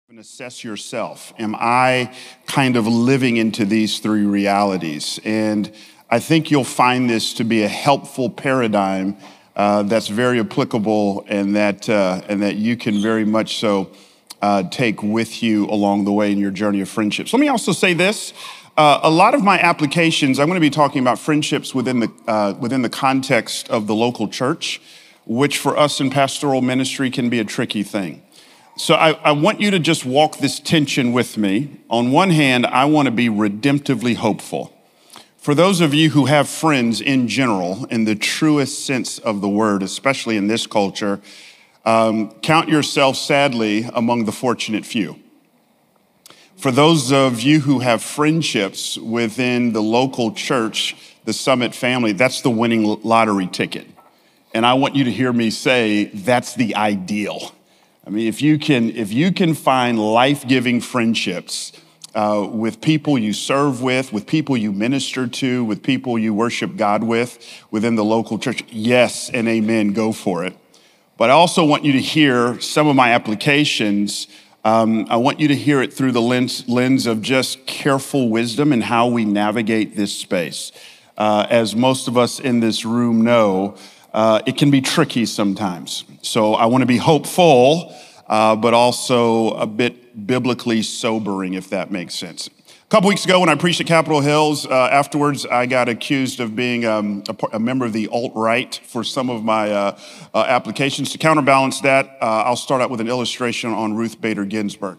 and assess yourself. Am I kind of living into these three realities? And I think you'll find this to be a helpful paradigm that's very applicable and that you can very much so take with you along the way in your journey of friendships. Let me also say this. A lot of my applications, I'm going to be talking about friendships within the context of the local church, which for us in pastoral ministry can be a tricky thing. So I want you to just walk this tension with me. On one hand, I want to be redemptively hopeful. For those of you who have friends in general, in the truest sense of the word, especially in this culture, count yourself sadly among the fortunate few. For those of you who have friendships within the local church, the Summit family, that's the winning lottery ticket. And I want you to hear me say that's the ideal. I mean, if you can find life-giving friendships with people you serve with people you minister to, with people you worship God with within the local church, yes and amen, go for it. But I also want you to hear some of my applications. I want you to hear it through the lens of just careful wisdom and how we navigate this space. As most of us in this room know, it can be tricky sometimes. So I want to be hopeful, but also a bit biblically sobering, if that makes sense. A couple weeks ago when I preached at Capitol Hills, afterwards I got accused of being a member of the alt-right for some of my applications. To counterbalance that, I'll start out with an illustration on Ruth Bader Ginsburg.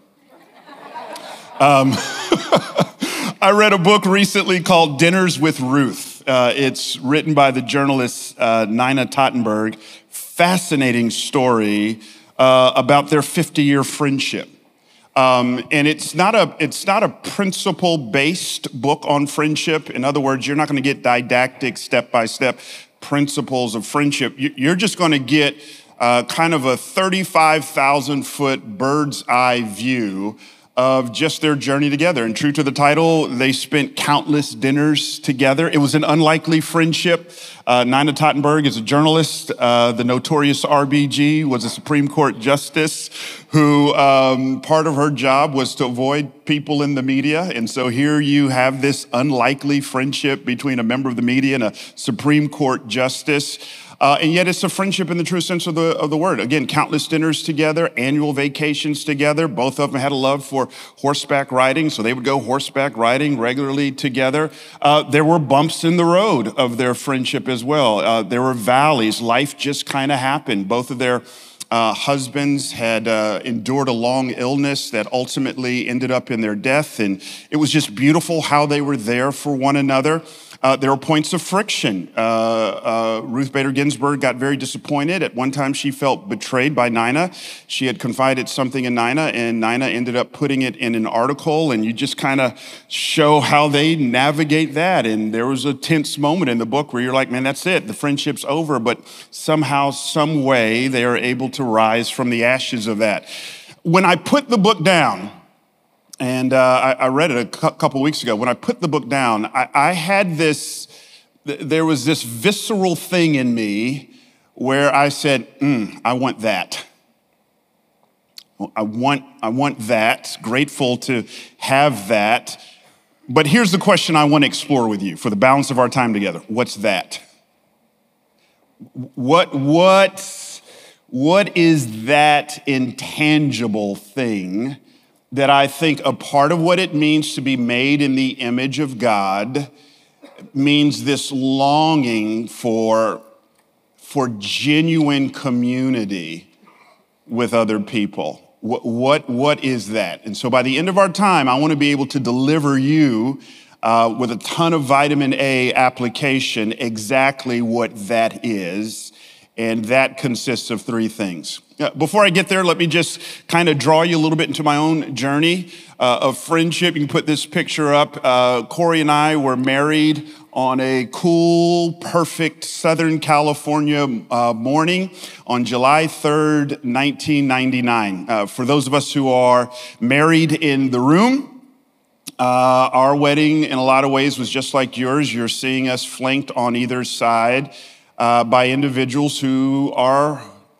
I read a book recently called Dinners with Ruth. It's written by the journalist Nina Tottenberg. Fascinating story about their 50-year friendship. And it's not a principle-based book on friendship. In other words, you're not going to get didactic step-by-step principles of friendship. You're just going to get kind of a 35,000-foot bird's eye view of just their journey together. And true to the title, they spent countless dinners together. It was an unlikely friendship. Nina Tottenberg is a journalist. The notorious RBG was a Supreme Court justice who part of her job was to avoid people in the media. And so here you have this unlikely friendship between a member of the media and a Supreme Court justice. And yet it's a friendship in the true sense of the word. Again, countless dinners together, annual vacations together. Both of them had a love for horseback riding, so they would go horseback riding regularly together. There were bumps in the road of their friendship as well. There were valleys. Life just kind of happened. Both of their husbands had endured a long illness that ultimately ended up in their death. And it was just beautiful how they were there for one another. There were points of friction. Ruth Bader Ginsburg got very disappointed. At one time, she felt betrayed by Nina. She had confided something in Nina, and Nina ended up putting it in an article, and you just kind of show how they navigate that. And there was a tense moment in the book where you're like, man, that's it. The friendship's over. But somehow, some way, they are able to rise from the ashes of that. When I put the book down, and I read it a couple weeks ago. When I put the book down, I had there was this visceral thing in me where I said, I want that. I want that. Grateful to have that. But here's the question I want to explore with you for the balance of our time together. What's that? What is that intangible thing that I think a part of what it means to be made in the image of God means this longing for genuine community with other people? What is that? And so by the end of our time, I want to be able to deliver you with a ton of vitamin A application exactly what that is. And that consists of three things. Before I get there, let me just kind of draw you a little bit into my own journey of friendship. You can put this picture up. Corey and I were married on a cool, perfect Southern California morning on July 3rd, 1999. For those of us who are married in the room, our wedding in a lot of ways was just like yours. You're seeing us flanked on either side by individuals who are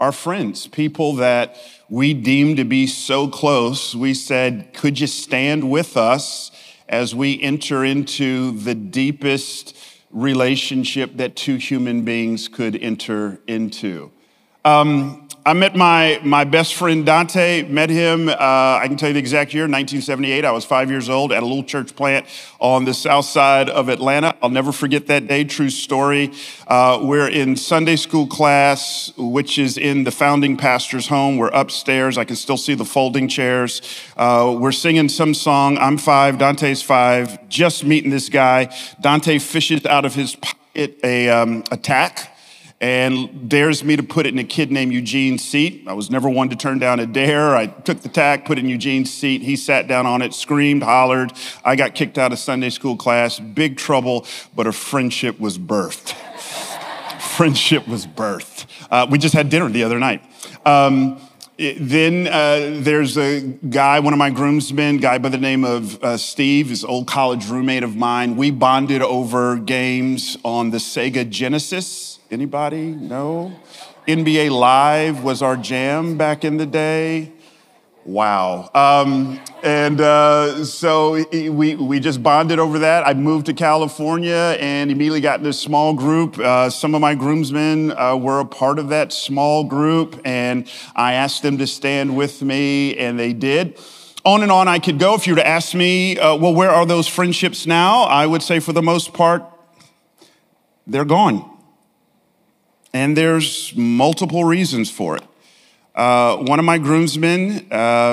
our friends, people that we deemed to be so close. We said, could you stand with us as we enter into the deepest relationship that two human beings could enter into? I met my best friend Dante, met him, I can tell you the exact year, 1978. I was 5 years old at a little church plant on the south side of Atlanta. I'll never forget that day, true story. We're in Sunday school class, which is in the founding pastor's home. We're upstairs. I can still see the folding chairs. We're singing some song. I'm 5, Dante's 5, just meeting this guy. Dante fishes out of his pocket a tack and dares me to put it in a kid named Eugene's seat. I was never one to turn down a dare. I took the tack, put it in Eugene's seat. He sat down on it, screamed, hollered. I got kicked out of Sunday school class. Big trouble, but a friendship was birthed. Friendship was birthed. We just had dinner the other night. Then there's a guy, one of my groomsmen, guy by the name of Steve, his old college roommate of mine. We bonded over games on the Sega Genesis. Anybody? No? NBA Live was our jam back in the day. Wow. So we just bonded over that. I moved to California and immediately got in this small group. Some of my groomsmen were a part of that small group, and I asked them to stand with me, and they did. On and on I could go. If you were to ask me, well, where are those friendships now? I would say for the most part, they're gone. And there's multiple reasons for it. One of my groomsmen,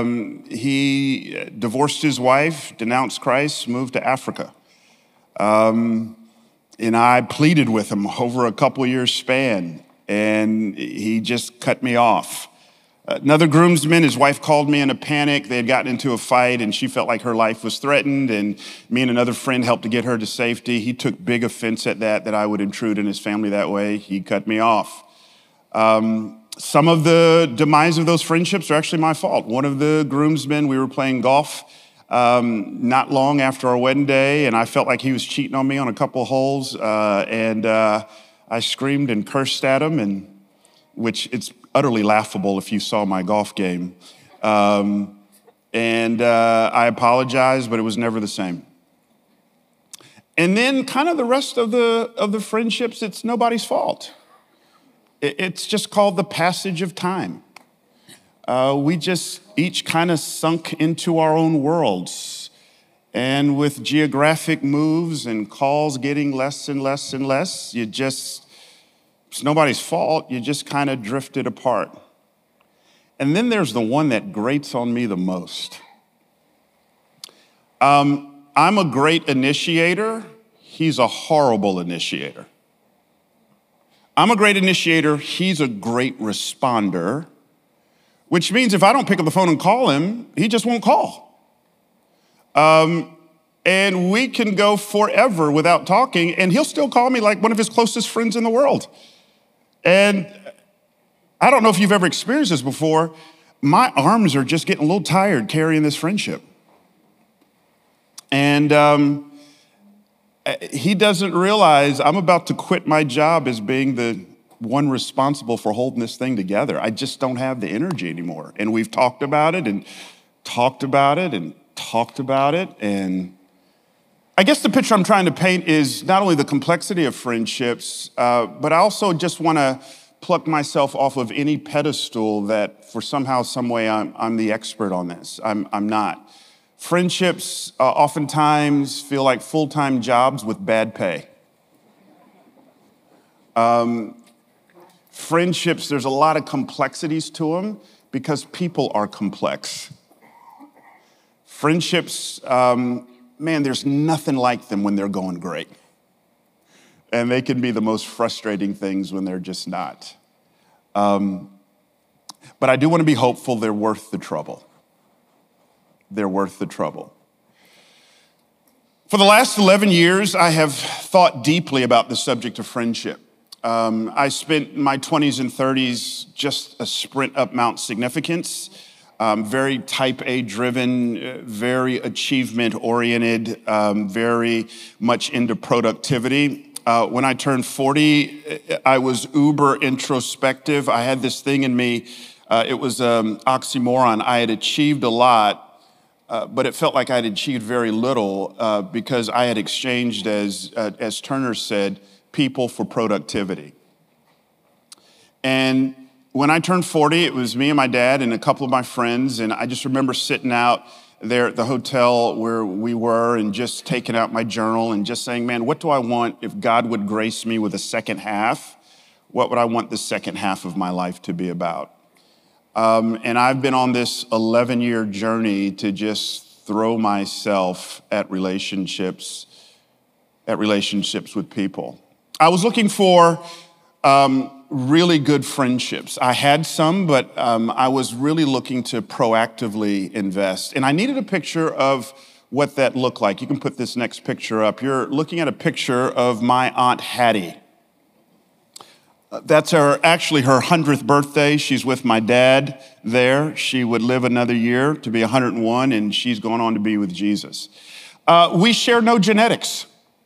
he divorced his wife, denounced Christ, moved to Africa. And I pleaded with him over a couple years span, and he just cut me off. Another groomsman, his wife called me in a panic. They had gotten into a fight, and she felt like her life was threatened, and me and another friend helped to get her to safety. He took big offense at that I would intrude in his family that way. He cut me off. Some of the demise of those friendships are actually my fault. One of the groomsmen, we were playing golf not long after our wedding day, and I felt like he was cheating on me on a couple of holes, and I screamed and cursed at him, which it's utterly laughable if you saw my golf game. I apologized, but it was never the same. And then kind of the rest of the friendships, it's nobody's fault. It's just called the passage of time. We just each kind of sunk into our own worlds. And with geographic moves and calls getting less and less and less, it's nobody's fault. You just kind of drifted apart. And then there's the one that grates on me the most. I'm a great initiator. He's a horrible initiator. I'm a great initiator. He's a great responder, which means if I don't pick up the phone and call him, he just won't call. And we can go forever without talking, and he'll still call me like one of his closest friends in the world. And I don't know if you've ever experienced this before. My arms are just getting a little tired carrying this friendship. And he doesn't realize I'm about to quit my job as being the one responsible for holding this thing together. I just don't have the energy anymore. And we've talked about it and talked about it and talked about it. And I guess the picture I'm trying to paint is not only the complexity of friendships, but I also just want to pluck myself off of any pedestal that for somehow, some way I'm the expert on this. I'm not. Friendships oftentimes feel like full-time jobs with bad pay. Friendships, there's a lot of complexities to them because people are complex. Friendships, man, there's nothing like them when they're going great. And they can be the most frustrating things when they're just not. But I do want to be hopeful they're worth the trouble. They're worth the trouble. For the last 11 years, I have thought deeply about the subject of friendship. I spent my 20s and 30s just a sprint up Mount Significance, very type A driven, very achievement oriented, very much into productivity. When I turned 40, I was uber introspective. I had this thing in me. It was an oxymoron. I had achieved a lot, but it felt like I had achieved very little because I had exchanged, as Turner said, people for productivity. And when I turned 40, it was me and my dad and a couple of my friends, and I just remember sitting out there at the hotel where we were and just taking out my journal and just saying, man, what do I want if God would grace me with a second half? What would I want the second half of my life to be about? And I've been on this 11-year journey to just throw myself at relationships with people. I was looking for really good friendships. I had some, but I was really looking to proactively invest. And I needed a picture of what that looked like. You can put this next picture up. You're looking at a picture of my Aunt Hattie. That's actually her 100th birthday. She's with my dad there. She would live another year to be 101, and she's going on to be with Jesus. We share no genetics.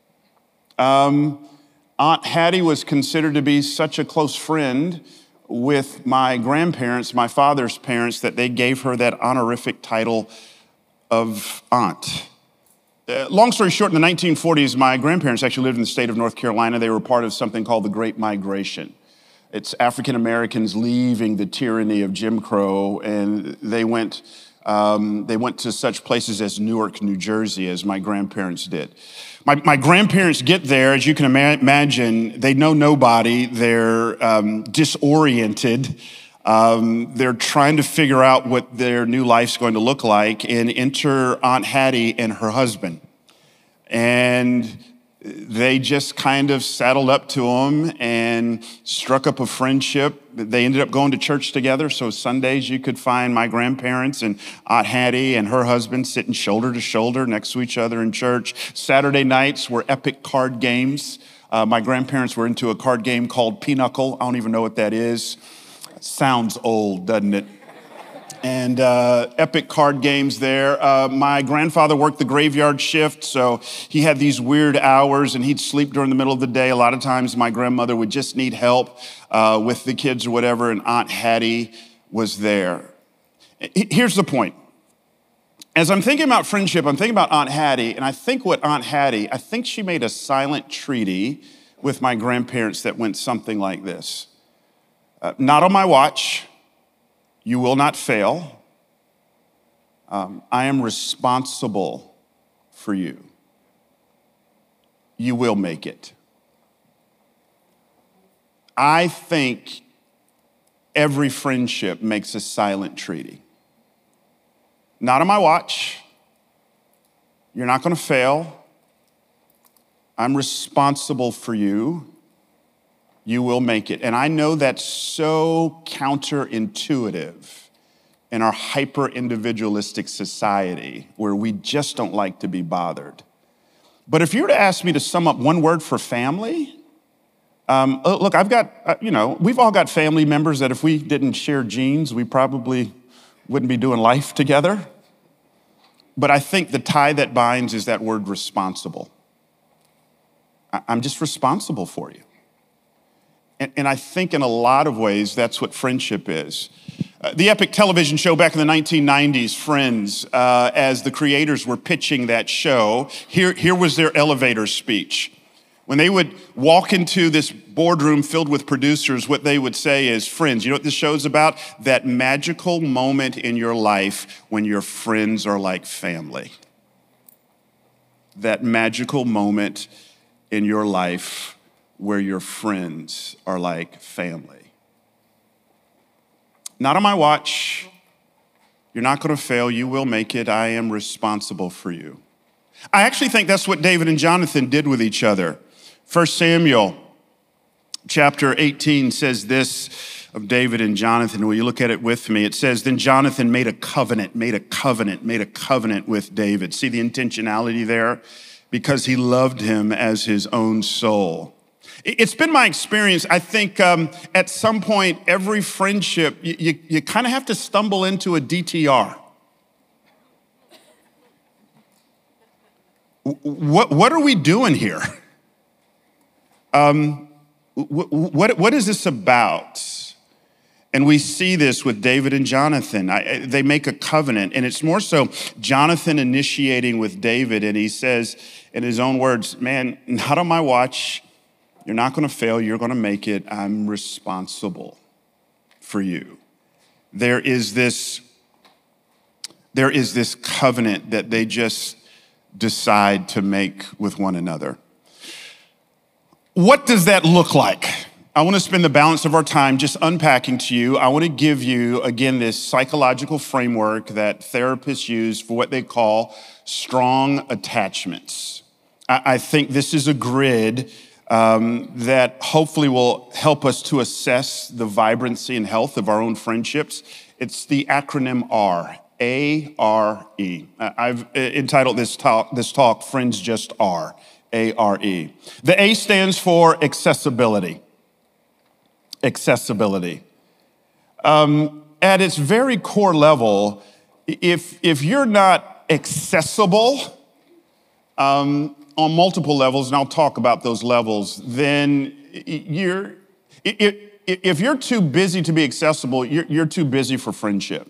Aunt Hattie was considered to be such a close friend with my grandparents, my father's parents, that they gave her that honorific title of aunt. Long story short, in the 1940s, my grandparents actually lived in the state of North Carolina. They were part of something called the Great Migration. It's African Americans leaving the tyranny of Jim Crow, and they went to such places as Newark, New Jersey, as my grandparents did. My grandparents get there, as you can imagine, they know nobody, they're disoriented, they're trying to figure out what their new life's going to look like, and enter Aunt Hattie and her husband. And they just kind of saddled up to them and struck up a friendship. They ended up going to church together, so Sundays you could find my grandparents and Aunt Hattie and her husband sitting shoulder to shoulder next to each other in church. Saturday nights were epic card games. My grandparents were into a card game called Pinochle. I don't even know what that is. Sounds old, doesn't it? And epic card games there. My grandfather worked the graveyard shift, so he had these weird hours, and he'd sleep during the middle of the day. A lot of times my grandmother would just need help with the kids or whatever, and Aunt Hattie was there. Here's the point. As I'm thinking about friendship, I'm thinking about Aunt Hattie, and I think she made a silent treaty with my grandparents that went something like this. Not on my watch. You will not fail. I am responsible for you. You will make it. I think every friendship makes a silent treaty. Not on my watch. You're not going to fail. I'm responsible for you. You will make it. And I know that's so counterintuitive in our hyper-individualistic society where we just don't like to be bothered. But if you were to ask me to sum up one word for family, look, we've all got family members that if we didn't share genes, we probably wouldn't be doing life together. But I think the tie that binds is that word responsible. I'm just responsible for you. And I think in a lot of ways, that's what friendship is. The epic television show back in the 1990s, Friends, as the creators were pitching that show, here was their elevator speech. When they would walk into this boardroom filled with producers, what they would say is, friends, you know what this show's about? That magical moment in your life when your friends are like family. That magical moment in your life where your friends are like family. Not on my watch. You're not going to fail. You will make it. I am responsible for you. I actually think that's what David and Jonathan did with each other. 1 Samuel chapter 18 says this of David and Jonathan. Will you look at it with me? It says, then Jonathan made a covenant with David. See the intentionality there? Because he loved him as his own soul. It's been my experience, I think at some point, every friendship, you kind of have to stumble into a DTR. What are we doing here? What is this about? And we see this with David and Jonathan. They make a covenant, and it's more so Jonathan initiating with David, and he says in his own words, man, not on my watch. You're not going to fail. You're going to make it. I'm responsible for you. There is this covenant that they just decide to make with one another. What does that look like? I want to spend the balance of our time just unpacking to you. I want to give you, again, this psychological framework that therapists use for what they call strong attachments. I think this is a grid that hopefully will help us to assess the vibrancy and health of our own friendships. It's the acronym R, A-R-E. I've entitled this talk, Friends Just Are, A-R-E. The A stands for accessibility. Accessibility. At its very core level, if you're not accessible on multiple levels, and I'll talk about those levels, then if you're too busy to be accessible, you're too busy for friendship.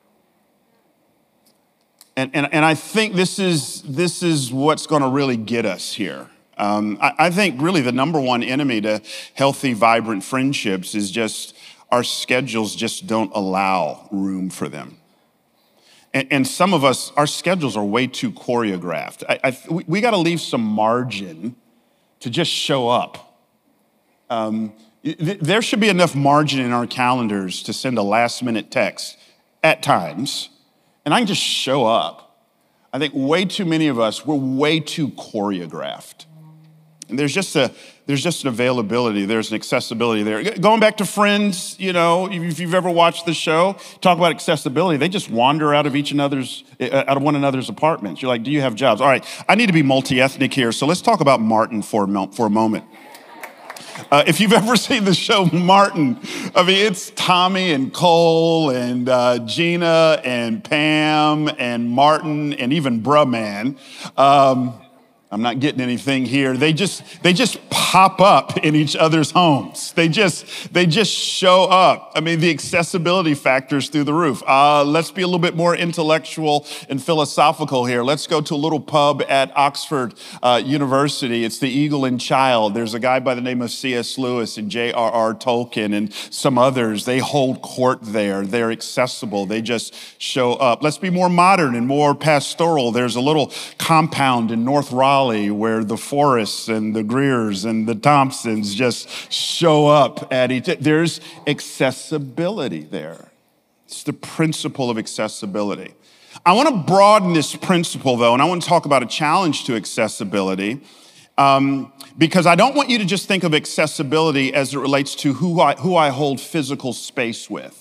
And I think this is what's going to really get us here. I think really the number one enemy to healthy, vibrant friendships is just our schedules just don't allow room for them. And some of us, our schedules are way too choreographed. We got to leave some margin to just show up. There should be enough margin in our calendars to send a last-minute text at times, and I can just show up. I think way too many of us, we're way too choreographed. And there's just an availability, there's an accessibility there. Going back to Friends, if you've ever watched the show, talk about accessibility, they just wander out of one another's apartments. You're like, do you have jobs? All right, I need to be multi-ethnic here, so let's talk about Martin for a moment. If you've ever seen the show Martin, it's Tommy and Cole and Gina and Pam and Martin and even Bruh Man. I'm not getting anything here. They just pop up in each other's homes. They just show up. The accessibility factors through the roof. Let's be a little bit more intellectual and philosophical here. Let's go to a little pub at Oxford University. It's the Eagle and Child. There's a guy by the name of C.S. Lewis and J.R.R. Tolkien and some others. They hold court there. They're accessible. They just show up. Let's be more modern and more pastoral. There's a little compound in North Raleigh where the Forrests and the Greers and the Thompsons just show up at each. There's accessibility there. It's the principle of accessibility. I want to broaden this principle, though, and I want to talk about a challenge to accessibility because I don't want you to just think of accessibility as it relates to who I hold physical space with.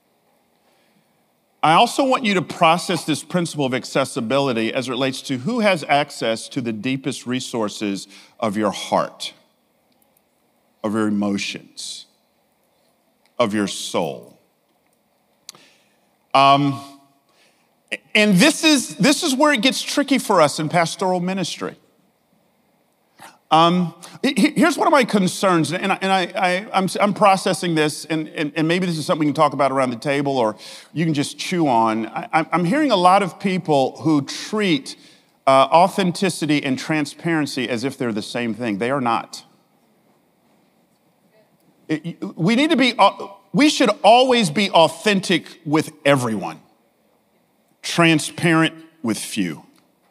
I also want you to process this principle of accessibility as it relates to who has access to the deepest resources of your heart, of your emotions, of your soul. And this is where it gets tricky for us in pastoral ministry. Here's one of my concerns, and I'm processing this, and maybe this is something we can talk about around the table, or you can just chew on. I'm hearing a lot of people who treat authenticity and transparency as if they're the same thing. They are not. We should always be authentic with everyone, transparent with few.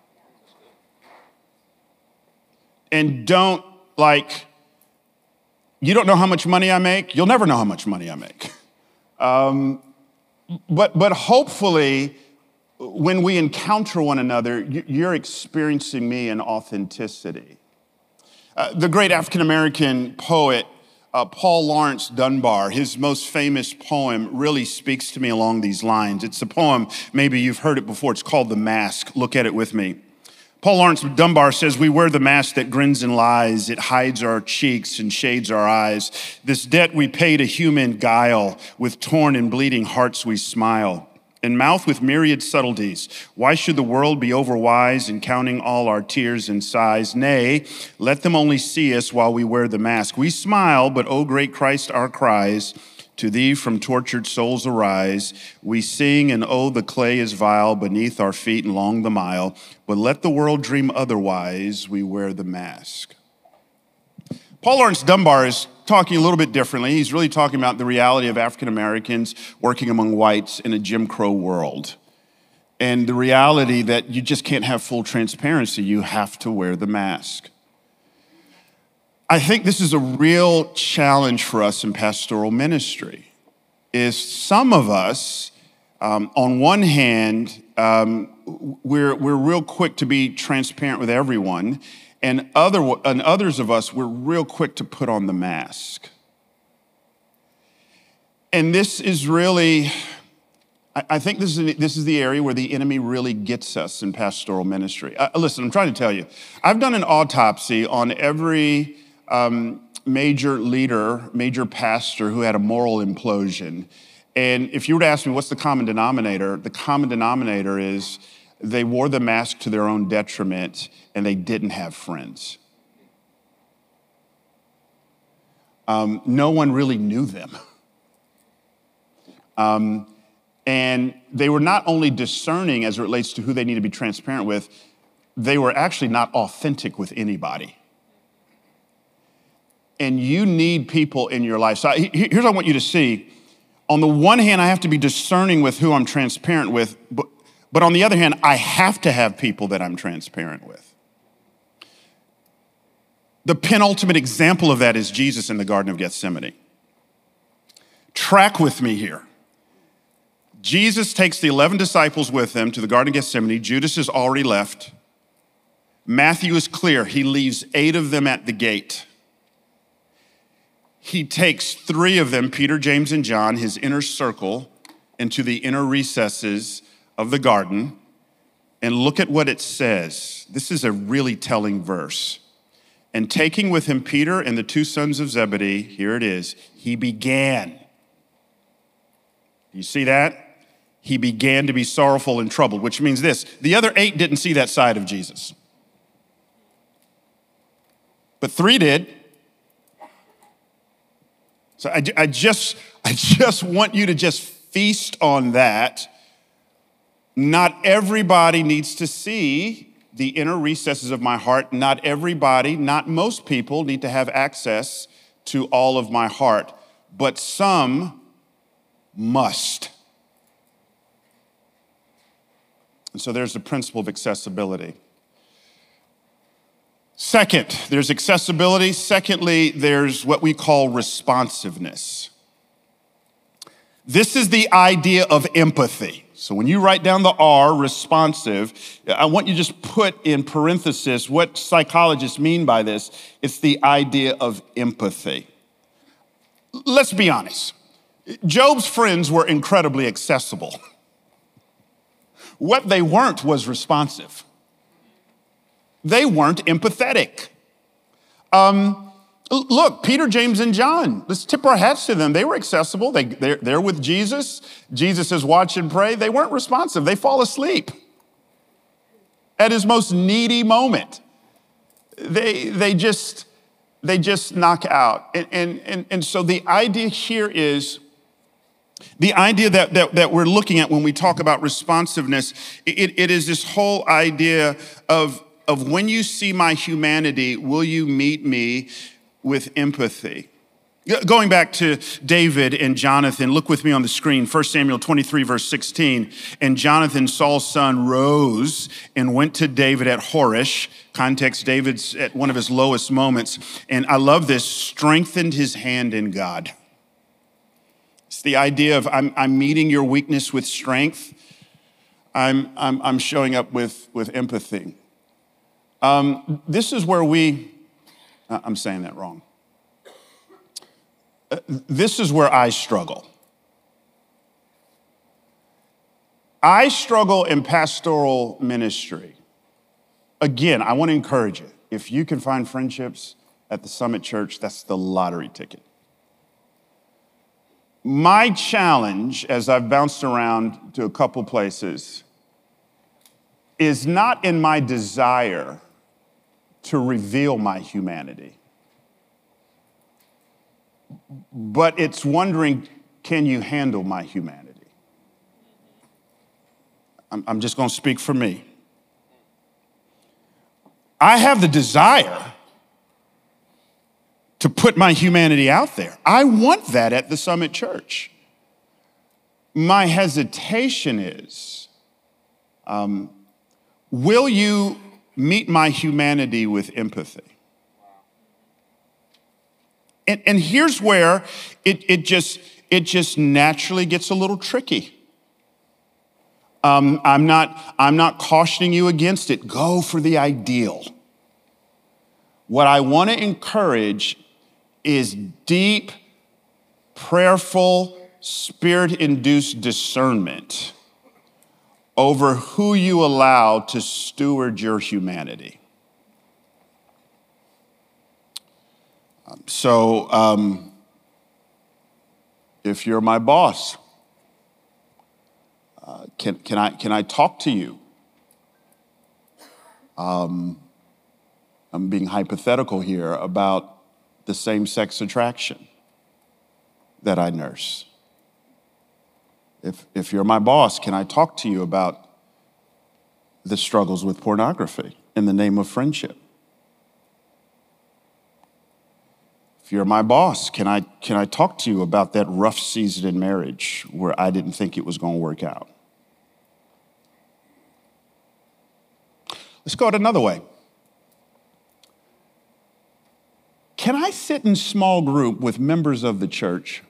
And don't you don't know how much money I make? You'll never know how much money I make. But hopefully, when we encounter one another, you're experiencing me in authenticity. The great African-American poet, Paul Laurence Dunbar, his most famous poem really speaks to me along these lines. It's a poem, maybe you've heard it before, it's called The Mask. Look at it with me. Paul Laurence Dunbar says, we wear the mask that grins and lies. It hides our cheeks and shades our eyes. This debt we pay to human guile. With torn and bleeding hearts we smile. and mouth with myriad subtleties. Why should the world be overwise in counting all our tears and sighs? Nay, let them only see us while we wear the mask. We smile, but O great Christ, our cries to thee from tortured souls arise. We sing, and oh, the clay is vile beneath our feet and long the mile. But let the world dream otherwise, we wear the mask. Paul Laurence Dunbar is talking a little bit differently. He's really talking about the reality of African Americans working among whites in a Jim Crow world. And the reality that you just can't have full transparency. You have to wear the mask. I think this is a real challenge for us in pastoral ministry, is some of us, on one hand, we're real quick to be transparent with everyone, and others of us, we're real quick to put on the mask. And this is really, I think this is the area where the enemy really gets us in pastoral ministry. Listen, I'm trying to tell you, I've done an autopsy on every major leader, major pastor who had a moral implosion. And if you were to ask me what's the common denominator is they wore the mask to their own detriment and they didn't have friends. No one really knew them. And they were not only discerning as it relates to who they need to be transparent with, they were actually not authentic with anybody. And you need people in your life. So here's what I want you to see. On the one hand, I have to be discerning with who I'm transparent with, but on the other hand, I have to have people that I'm transparent with. The penultimate example of that is Jesus in the Garden of Gethsemane. Track with me here. Jesus takes the 11 disciples with him to the Garden of Gethsemane. Judas has already left. Matthew is clear. He leaves 8 of them at the gate. He takes 3 of them, Peter, James, and John, his inner circle, into the inner recesses of the garden. And look at what it says. This is a really telling verse. And taking with him Peter and the 2 sons of Zebedee, here it is, he began. You see that? He began to be sorrowful and troubled, which means this: the other 8 didn't see that side of Jesus. But 3 did. So I just want you to just feast on that. Not everybody needs to see the inner recesses of my heart. Not everybody, not most people need to have access to all of my heart, but some must. And so there's the principle of accessibility. Second, there's accessibility. Secondly, there's what we call responsiveness. This is the idea of empathy. So when you write down the R, responsive, I want you to just put in parenthesis what psychologists mean by this. It's the idea of empathy. Let's be honest. Job's friends were incredibly accessible. What they weren't was responsive. They weren't empathetic. Look, Peter, James, and John, let's tip our hats to them. They were accessible. They're with Jesus. Jesus says, watch and pray. They weren't responsive. They fall asleep at his most needy moment. They just knock out. And so the idea here is, the idea that we're looking at when we talk about responsiveness, it is this whole idea of when you see my humanity, will you meet me with empathy? Going back to David and Jonathan, look with me on the screen, 1 Samuel 23, verse 16. And Jonathan, Saul's son, rose and went to David at Horesh. Context, David's at one of his lowest moments. And I love this, strengthened his hand in God. It's the idea of I'm meeting your weakness with strength. I'm showing up with empathy. This is where I'm saying that wrong. This is where I struggle. I struggle in pastoral ministry. Again, I want to encourage you. If you can find friendships at the Summit Church, that's the lottery ticket. My challenge, as I've bounced around to a couple places, is not in my desire to reveal my humanity, but it's wondering, can you handle my humanity? I'm just going to speak for me. I have the desire to put my humanity out there. I want that at the Summit Church. My hesitation is, will you meet my humanity with empathy? And here's where it just naturally gets a little tricky. I'm not cautioning you against it. Go for the ideal. What I want to encourage is deep, prayerful, spirit-induced discernment over who you allow to steward your humanity. So, if you're my boss, can I talk to you? I'm being hypothetical here about the same-sex attraction that I nurse. If you're my boss, can I talk to you about the struggles with pornography in the name of friendship? If you're my boss, can I talk to you about that rough season in marriage where I didn't think it was going to work out? Let's go it another way. Can I sit in small group with members of the church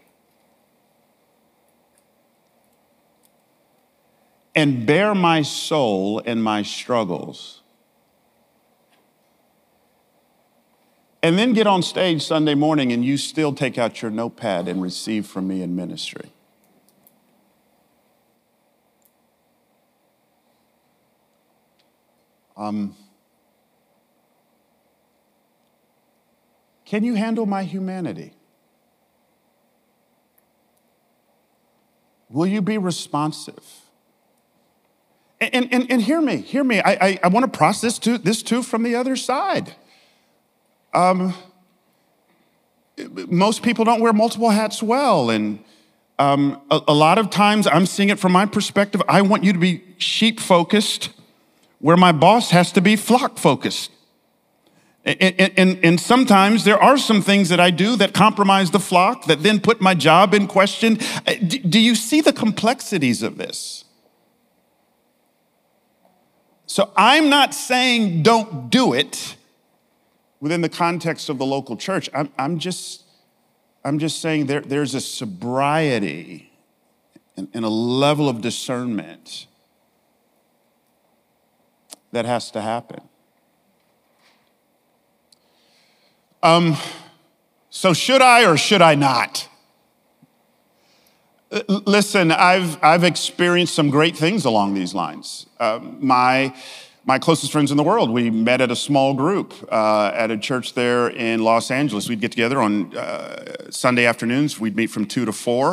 and bare my soul and my struggles, and then get on stage Sunday morning and you still take out your notepad and receive from me in ministry? Can you handle my humanity? Will you be responsive? And hear me. I want to process this too from the other side. Most people don't wear multiple hats well, and a lot of times I'm seeing it from my perspective. I want you to be sheep-focused, where my boss has to be flock-focused. And sometimes there are some things that I do that compromise the flock, that then put my job in question. Do you see the complexities of this? So I'm not saying don't do it within the context of the local church. I'm just saying there's a sobriety and a level of discernment that has to happen. So should I or should I not? Listen, I've experienced some great things along these lines. My closest friends in the world, we met at a small group at a church there in Los Angeles. We'd get together on Sunday afternoons. We'd meet from 2 to 4.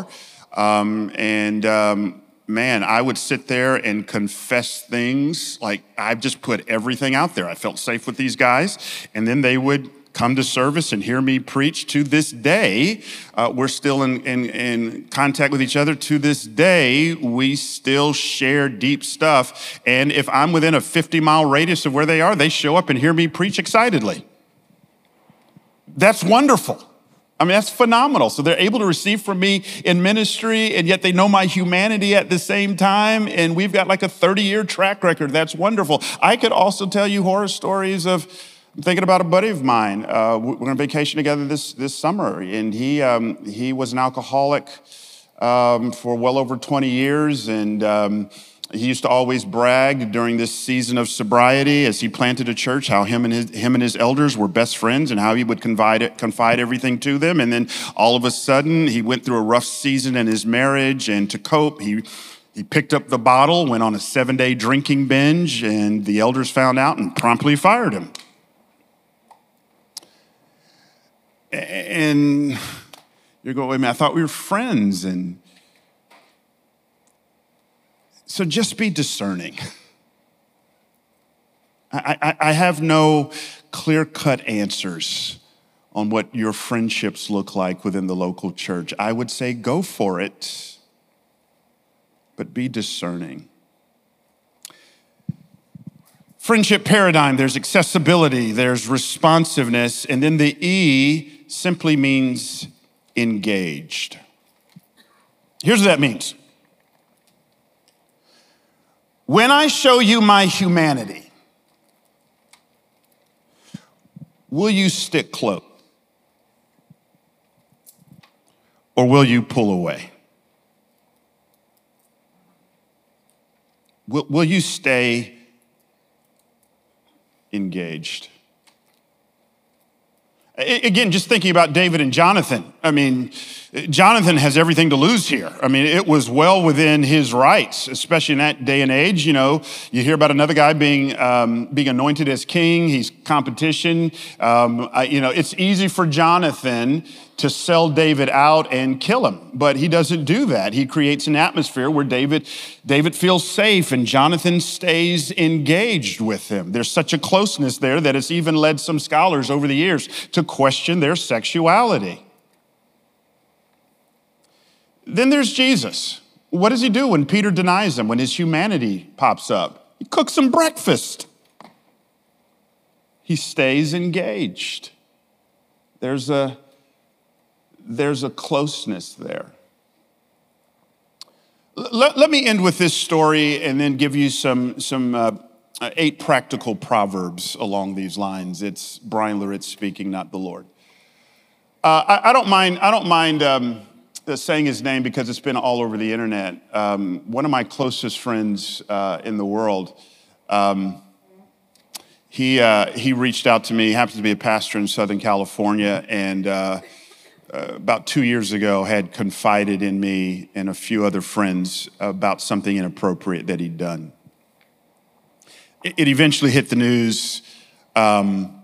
Man, I would sit there and confess things like I've just put everything out there. I felt safe with these guys. And then they would come to service and hear me preach. To this day, we're still in contact with each other. To this day, we still share deep stuff. And if I'm within a 50-mile radius of where they are, they show up and hear me preach excitedly. That's wonderful. I mean, that's phenomenal. So they're able to receive from me in ministry, and yet they know my humanity at the same time. And we've got like a 30-year track record. That's wonderful. I could also tell you horror stories of, I'm thinking about a buddy of mine. We're on vacation together this summer, and he was an alcoholic for well over 20 years, and he used to always brag during this season of sobriety as he planted a church, how him and his elders were best friends and how he would confide everything to them. And then all of a sudden, he went through a rough season in his marriage, and to cope, he picked up the bottle, went on a 7-day drinking binge, and the elders found out and promptly fired him. And You're going, wait a minute, I thought we were friends. And so just be discerning. I have no clear-cut answers on what your friendships look like within the local church. I would say go for it, but be discerning. Friendship paradigm, there's accessibility, there's responsiveness, and then the E simply means engaged. Here's what that means. When I show you my humanity, will you stick close? Or will you pull away? Will you stay engaged? Again, just thinking about David and Jonathan. I mean, Jonathan has everything to lose here. I mean, it was well within his rights, especially in that day and age. You know, you hear about another guy being anointed as king. He's competition. It's easy for Jonathan to sell David out and kill him, but he doesn't do that. He creates an atmosphere where David feels safe and Jonathan stays engaged with him. There's such a closeness there that it's even led some scholars over the years to question their sexuality. Then there's Jesus. What does he do when Peter denies him, when his humanity pops up? He cooks him breakfast. He stays engaged. There's a closeness there. Let me end with this story and then give you some 8 practical proverbs along these lines. It's Brian Loritz speaking, not the Lord. I don't mind saying his name because it's been all over the internet. One of my closest friends in the world, he reached out to me. He happens to be a pastor in Southern California, and about 2 years ago had confided in me and a few other friends about something inappropriate that he'd done. It eventually hit the news, and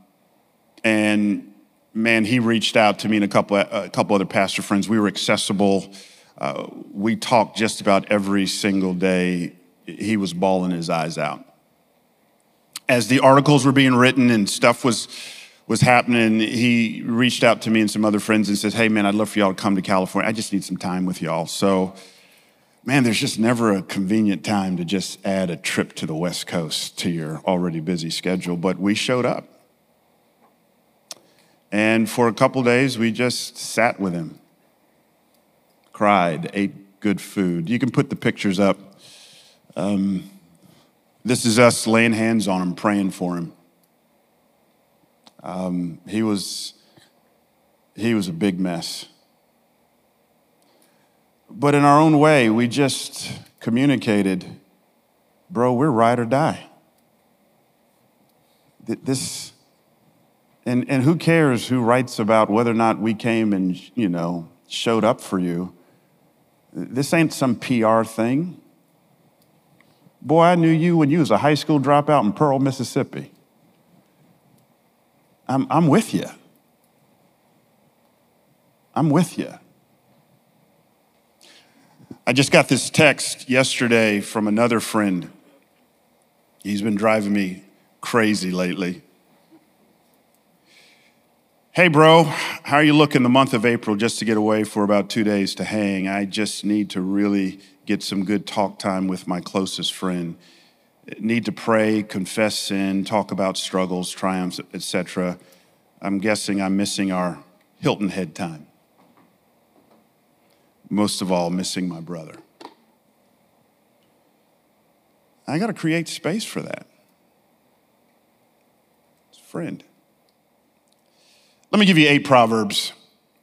man, he reached out to me and a couple other pastor friends. We were accessible. We talked just about every single day. He was bawling his eyes out. As the articles were being written and stuff was happening, he reached out to me and some other friends and says, hey man, I'd love for y'all to come to California. I just need some time with y'all. So, man, there's just never a convenient time to just add a trip to the West Coast to your already busy schedule. But we showed up. And for a couple days, we just sat with him, cried, ate good food. You can put the pictures up. This is us laying hands on him, praying for him. He was a big mess. But in our own way, we just communicated, bro, we're ride or die. And who cares who writes about whether or not we came and, showed up for you. This ain't some PR thing. Boy, I knew you when you was a high school dropout in Pearl, Mississippi. I'm with you. I'm with you. I just got this text yesterday from another friend. He's been driving me crazy lately. Hey, bro, how are you looking the month of April just to get away for about 2 days to hang? I just need to really get some good talk time with my closest friend. Need to pray, confess sin, talk about struggles, triumphs, etc. I'm guessing I'm missing our Hilton Head time. Most of all, missing my brother. I got to create space for that. It's a friend. Let me give you 8 proverbs.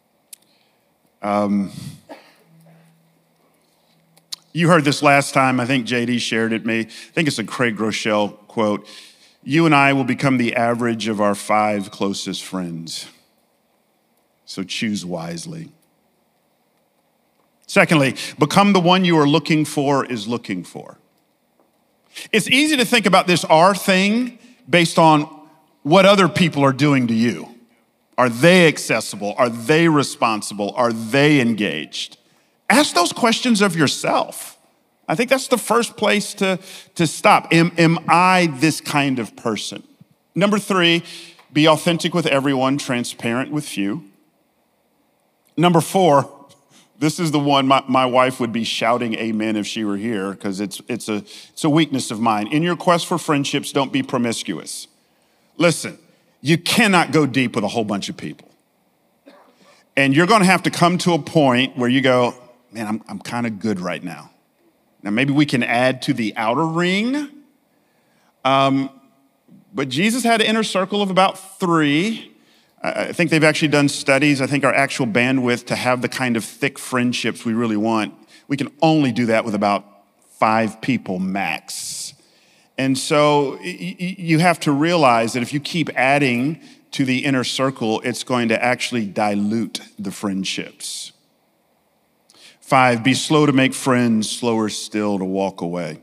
You heard this last time. I think JD shared it. I think it's a Craig Groeschel quote. You and I will become the average of our 5 closest friends. So choose wisely. Secondly, become the one you are looking for is looking for. It's easy to think about this our thing based on what other people are doing to you. Are they accessible? Are they responsible? Are they engaged? Ask those questions of yourself. I think that's the first place to stop. Am I this kind of person? Number 3, be authentic with everyone, transparent with few. Number 4, this is the one my wife would be shouting amen if she were here, because it's a weakness of mine. In your quest for friendships, don't be promiscuous. Listen, you cannot go deep with a whole bunch of people. And you're gonna have to come to a point where you go, man, I'm kind of good right now. Now, maybe we can add to the outer ring. But Jesus had an inner circle of about 3. I think they've actually done studies. I think our actual bandwidth to have the kind of thick friendships we really want, we can only do that with about 5 people max. And so you have to realize that if you keep adding to the inner circle, it's going to actually dilute the friendships. 5, be slow to make friends, slower still to walk away.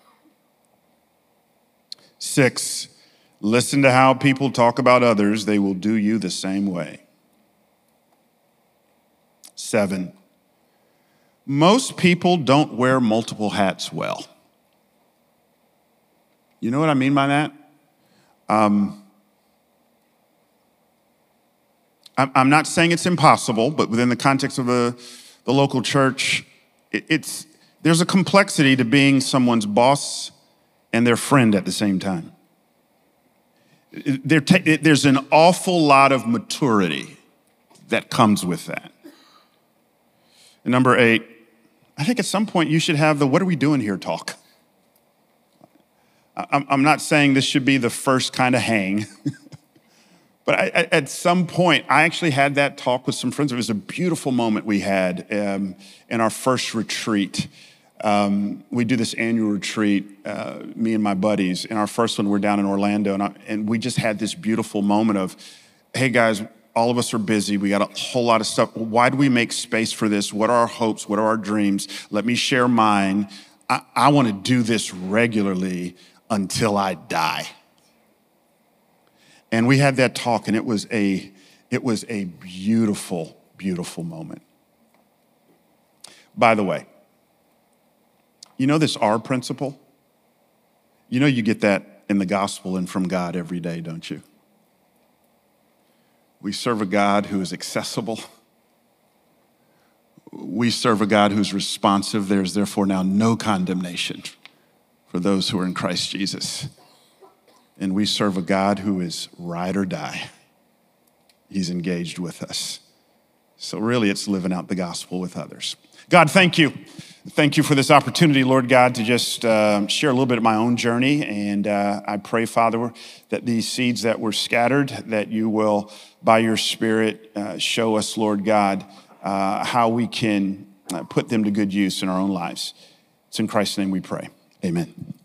6, listen to how people talk about others. They will do you the same way. 7, most people don't wear multiple hats well. You know what I mean by that? I'm not saying it's impossible, but within the context of the local church, there's a complexity to being someone's boss and their friend at the same time. There's an awful lot of maturity that comes with that. And number 8, I think at some point you should have the what are we doing here talk. I'm not saying this should be the first kind of hang, but at some point I actually had that talk with some friends. It was a beautiful moment we had in our first retreat. We do this annual retreat, me and my buddies. In our first one, we're down in Orlando, and we just had this beautiful moment of, hey guys, all of us are busy. We got a whole lot of stuff. Why do we make space for this? What are our hopes? What are our dreams? Let me share mine. I want to do this regularly until I die. And we had that talk, and it was a beautiful, beautiful moment. By the way, you know this R principle? You know you get that in the gospel and from God every day, don't you? We serve a God who is accessible. We serve a God who's responsive. There's therefore now no condemnation for those who are in Christ Jesus. And we serve a God who is ride or die. He's engaged with us. So really it's living out the gospel with others. God, thank you. Thank you for this opportunity, Lord God, to just share a little bit of my own journey. And I pray, Father, that these seeds that were scattered, that you will, by your Spirit, show us, Lord God, how we can put them to good use in our own lives. It's in Christ's name we pray. Amen.